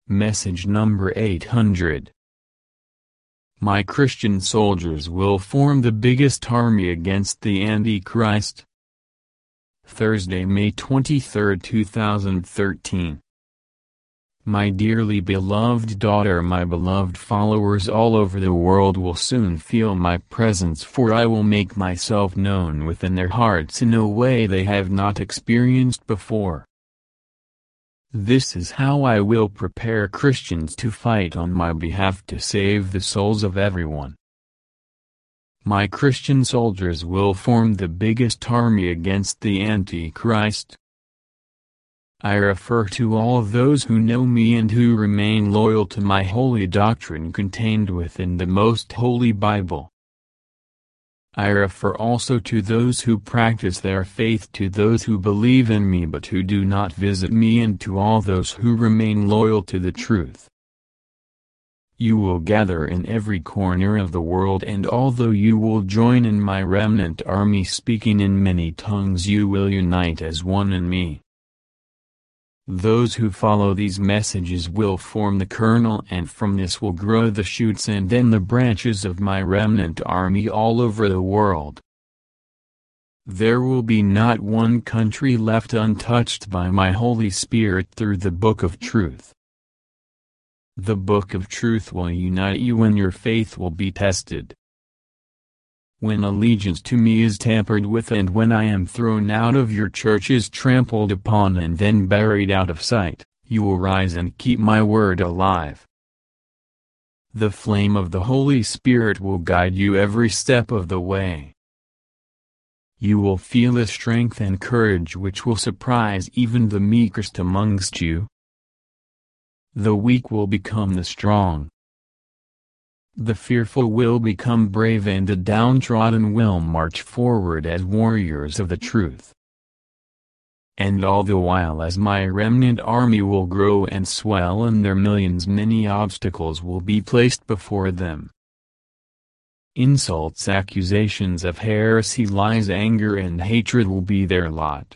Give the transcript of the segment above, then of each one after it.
Message number 800. My Christian soldiers will form the biggest army against the Antichrist. Thursday, May 23, 2013. My dearly beloved daughter, my beloved followers all over the world will soon feel my presence, for I will make myself known within their hearts in a way they have not experienced before. This is how I will prepare Christians to fight on my behalf to save the souls of everyone. My Christian soldiers will form the biggest army against the Antichrist. I refer to all of those who know me and who remain loyal to my holy doctrine contained within the most holy Bible. I refer also to those who practice their faith, to those who believe in me but who do not visit me, and to all those who remain loyal to the truth. You will gather in every corner of the world, and although you will join in my remnant army speaking in many tongues, you will unite as one in me. Those who follow these messages will form the kernel, and from this will grow the shoots and then the branches of my remnant army all over the world. There will be not one country left untouched by my Holy Spirit through the Book of Truth. The Book of Truth will unite you when your faith will be tested. When allegiance to me is tampered with, and when I am thrown out of your churches, trampled upon and then buried out of sight, you will rise and keep my word alive. The flame of the Holy Spirit will guide you every step of the way. You will feel a strength and courage which will surprise even the meekest amongst you. The weak will become the strong. The fearful will become brave, and the downtrodden will march forward as warriors of the truth. And all the while, as my remnant army will grow and swell in their millions, many obstacles will be placed before them. Insults, accusations of heresy, lies, anger, and hatred will be their lot.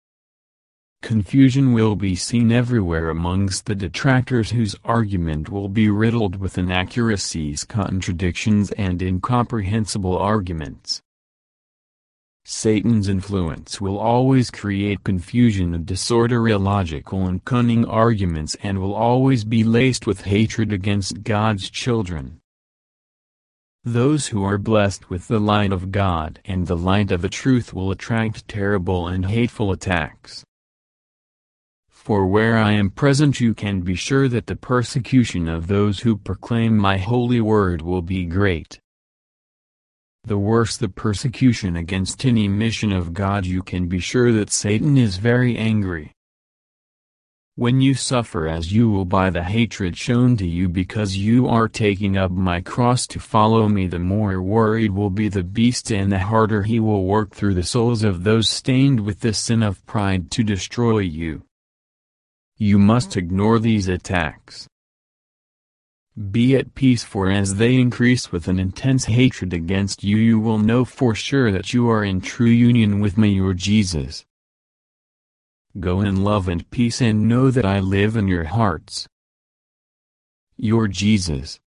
Confusion will be seen everywhere amongst the detractors, whose argument will be riddled with inaccuracies, contradictions, and incomprehensible arguments. Satan's influence will always create confusion and disorder, illogical and cunning arguments, and will always be laced with hatred against God's children. Those who are blessed with the light of God and the light of the truth will attract terrible and hateful attacks. For where I am present, you can be sure that the persecution of those who proclaim my holy word will be great. The worse the persecution against any mission of God, you can be sure that Satan is very angry. When you suffer as you will by the hatred shown to you because you are taking up my cross to follow me, the more worried will be the beast, and the harder he will work through the souls of those stained with the sin of pride to destroy you. You must ignore these attacks. Be at peace, for as they increase with an intense hatred against you, you will know for sure that you are in true union with me, your Jesus. Go in love and peace, and know that I live in your hearts. Your Jesus.